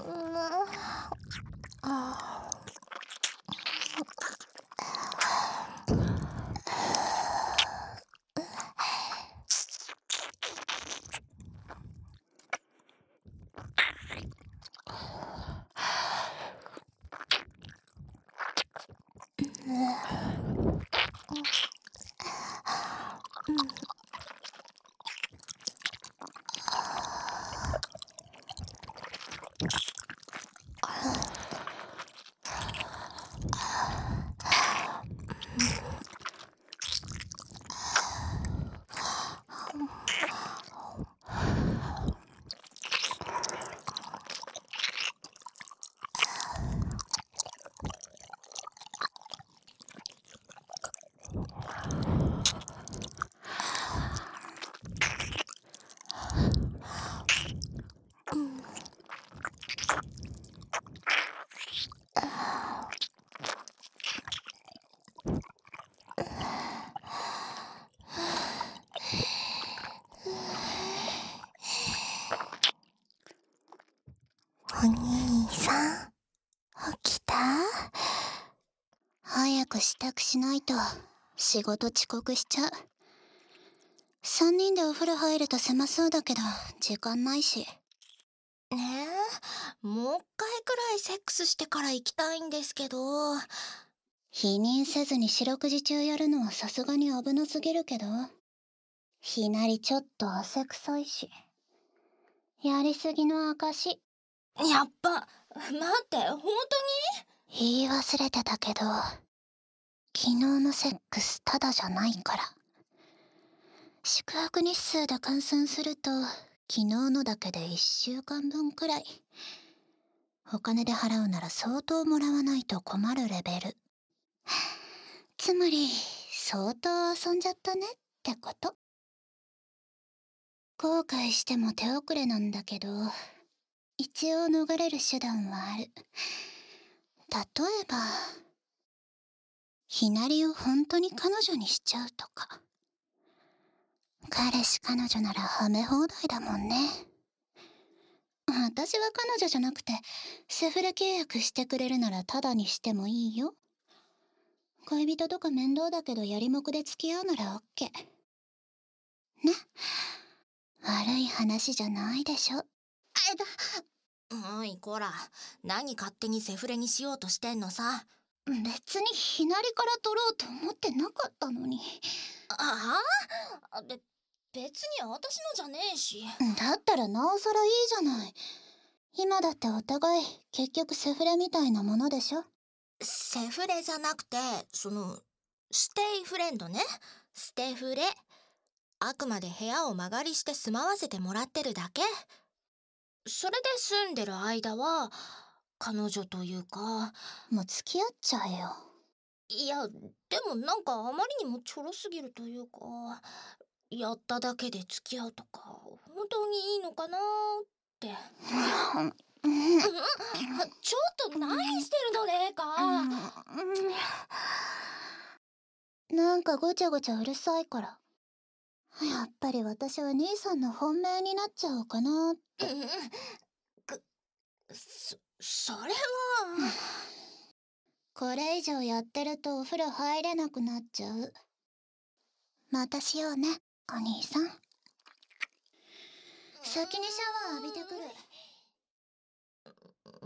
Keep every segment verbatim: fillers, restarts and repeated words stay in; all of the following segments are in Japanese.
あお兄さん、起きた？ 早く支度しないと仕事遅刻しちゃう。さんにんでお風呂入ると狭そうだけど時間ないし。 ねえ、もう一回くらいセックスしてから行きたいんですけど。 否認せずに四六時中やるのはさすがに危なすぎるけど、ひなりちょっと汗臭いし、やりすぎの証。 やっぱ、待って、本当に？ 言い忘れてたけど、昨日のセックスただじゃないから。宿泊日数で換算すると、昨日のだけでいっしゅうかんぶんくらい。お金で払うなら相当もらわないと困るレベル。つまり、相当遊んじゃったねってこと。後悔しても手遅れなんだけど、一応逃れる手段はある。例えば、ひなりを本当に彼女にしちゃうとか。彼氏彼女ならはめ放題だもんね。私は彼女じゃなくて、セフレ契約してくれるならタダにしてもいいよ。恋人とか面倒だけどやりもくで付き合うならオッケー。ね。悪い話じゃないでしょ。あえだ。 おい、こら、何勝手にセフレにしようとしてんのさ。 別にひなりから取ろうと思ってなかったのに。 ああ？べ、別に私のじゃねえし。 だったらなおさらいいじゃない。今だってお互い結局セフレみたいなものでしょ。 セフレじゃなくて、その、ステイフレンドね。ステフレ。あくまで部屋を間借りして住まわせてもらってるだけ。それで住んでる間は、彼女というか。 もう付き合っちゃえよ。 いや、でもなんかあまりにもちょろすぎるというか、やっただけで付き合うとか、本当にいいのかなーって。うん、ちょっと何してるのレイカ。 なんかごちゃごちゃうるさいから。やっぱり私は兄さんの本命になっちゃおうかなって。 く、そ、それは。 これ以上やってるとお風呂入れなくなっちゃう。またしようね、お兄さん。先にシャワー浴びてくる。 うん。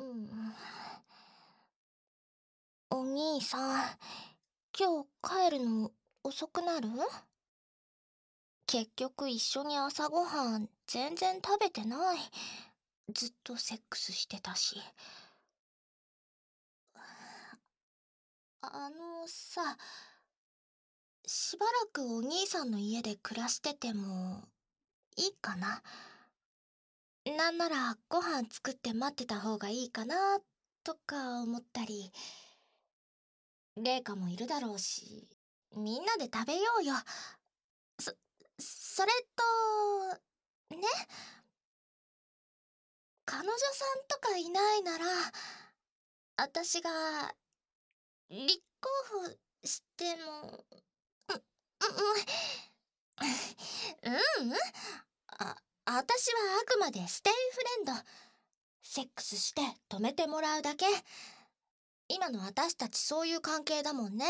お兄さん、今日帰るの遅くなる？結局一緒に朝ごはん全然食べてない。ずっとセックスしてたし。あのさ、しばらくお兄さんの家で暮らしててもいいかな？なんならご飯作って待ってた方がいいかなとか思ったり。レイカもいるだろうし、みんなで食べようよ。そ、それと、ね、彼女さんとかいないなら、私が立候補しても、う、う、うん、うん、うん、あ、私はあくまでステイフレンド。 セックスして止めてもらうだけ。今の私たちそういう関係だもんね。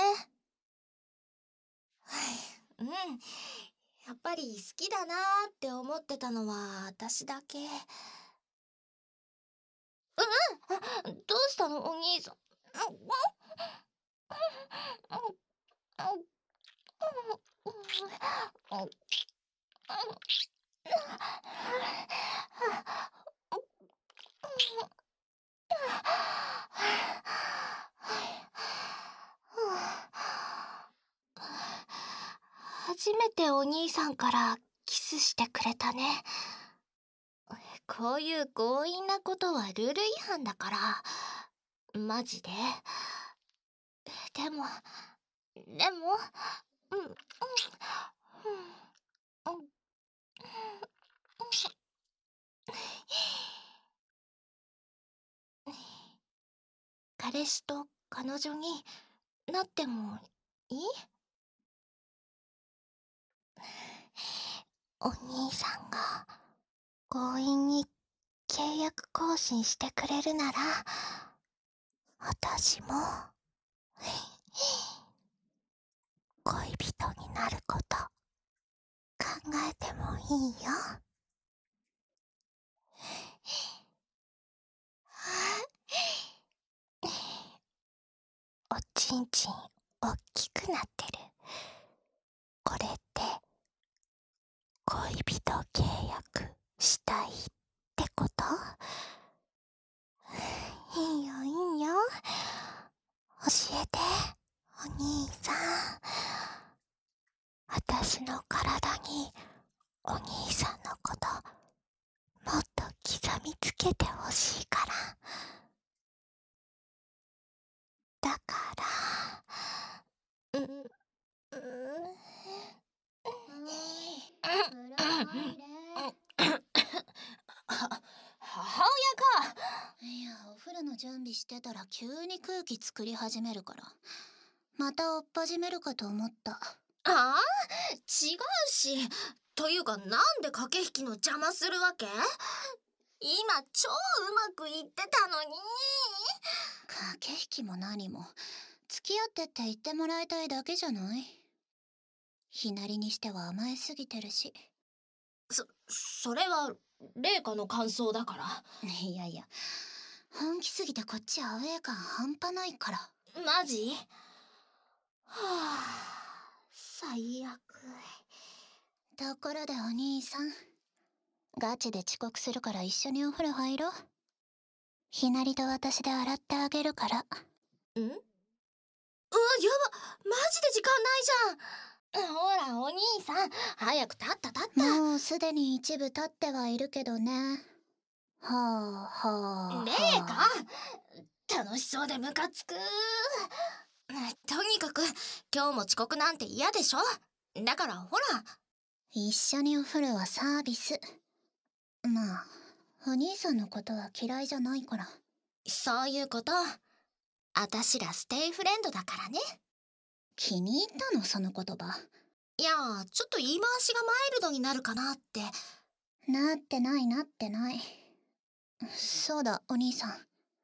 はい、うん。やっぱり好きだなーって思ってたのは私だけ。うんうん。どうしたのお兄さん。初めてお兄さんからキスしてくれたね。こういう強引なことはルール違反だから。マジで。でも、でも、うん、うん、うん、うん、彼氏と彼女になってもいい？お兄さんが強引に契約更新してくれるなら、私も恋人になること考えてもいいよ。おちんちんおっきくなってる。これって恋人契約したいってこと？いいよいいよ。教えて、お兄さん。私の体にお兄さんのこともっと刻みつけてほしいから。だから、うん、うん、 風呂入れ。 は母親か。 いや、お風呂の準備してたら急に空気作り始めるから、また追っ始めるかと思った。 ああ、違うし。というか、なんで駆け引きの邪魔するわけ？今超うまくいってたのに。 駆け引きも何も付き合ってって言ってもらいたいだけじゃない？ひなりにしては甘えすぎてるし。 そ、それは麗華の感想だから。 いやいや、本気すぎてこっちアウェー感半端ないから。 マジ？はあ、最悪。 ところでお兄さん、ガチで遅刻するから一緒にお風呂入ろう。ひなりと私で洗ってあげるから。 ん？うわ、やば、マジで時間ないじゃん。ほらお兄さん、早く立った立った。 もうすでに一部立ってはいるけどね。はあはあ。 麗華、楽しそうでムカつく。とにかく今日も遅刻なんて嫌でしょ。だからほら。 一緒にお風呂はサービス。まあ、お兄さんのことは嫌いじゃないから。 そういうこと。あたしらステイフレンドだからね。 気に入ったのその言葉。 いや、ちょっと言い回しがマイルドになるかなって。 なってないなってない。そうだお兄さん、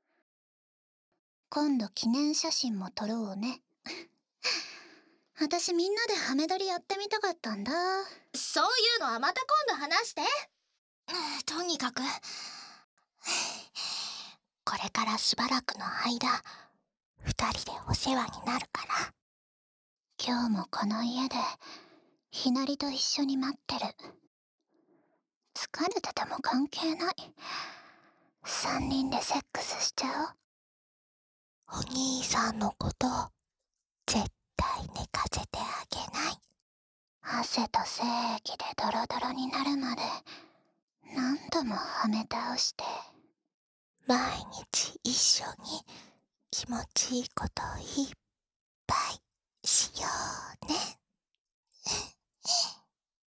今度記念写真も撮ろうね。私みんなでハメ撮りやってみたかったんだ。 そういうのはまた今度話して。とにかくこれからしばらくの間二人でお世話になるから。 今日もこの家でひなりと一緒に待ってる。疲れてても関係ない。三人でセックスしちゃおう。お兄さんのこと絶対寝かせてあげない。 おう。汗と精液でドロドロになるまで何度もはめ倒して、 毎日一緒に気持ちいいことをいっぱいしようね。